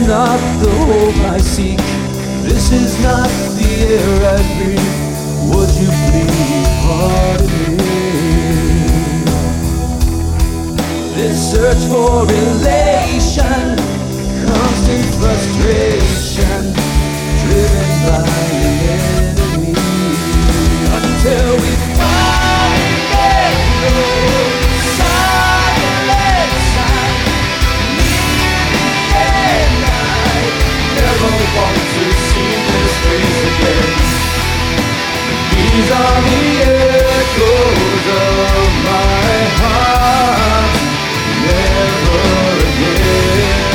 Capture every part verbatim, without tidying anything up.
not the hope I seek. This is not the air I breathe. Would you please pardon me? This search for elation, constant frustration, driven by the enemy, until we find it through silence. Never want to see this face again. These are the echoes of my heart. Never again.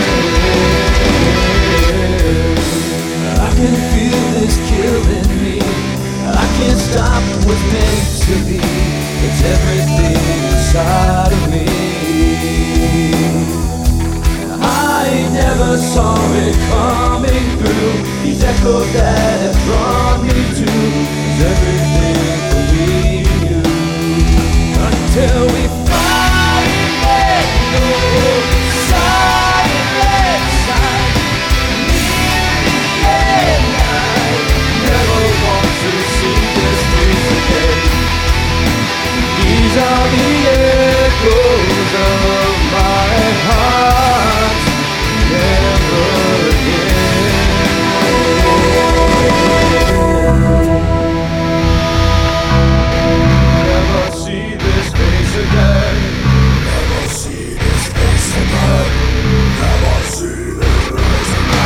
I can feel this killing me. I can't stop what's meant to be. It's everything inside of me. I never saw it coming through. These echoes that have drawn me to is everything for me and you. Until we find it through silence, near the end, I never want to see this place again. These are the echoes of my heart. Never again. Never see this face again. Never see this face again. Never see this face again.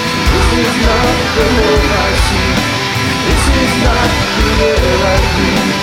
This is not the air I breathe.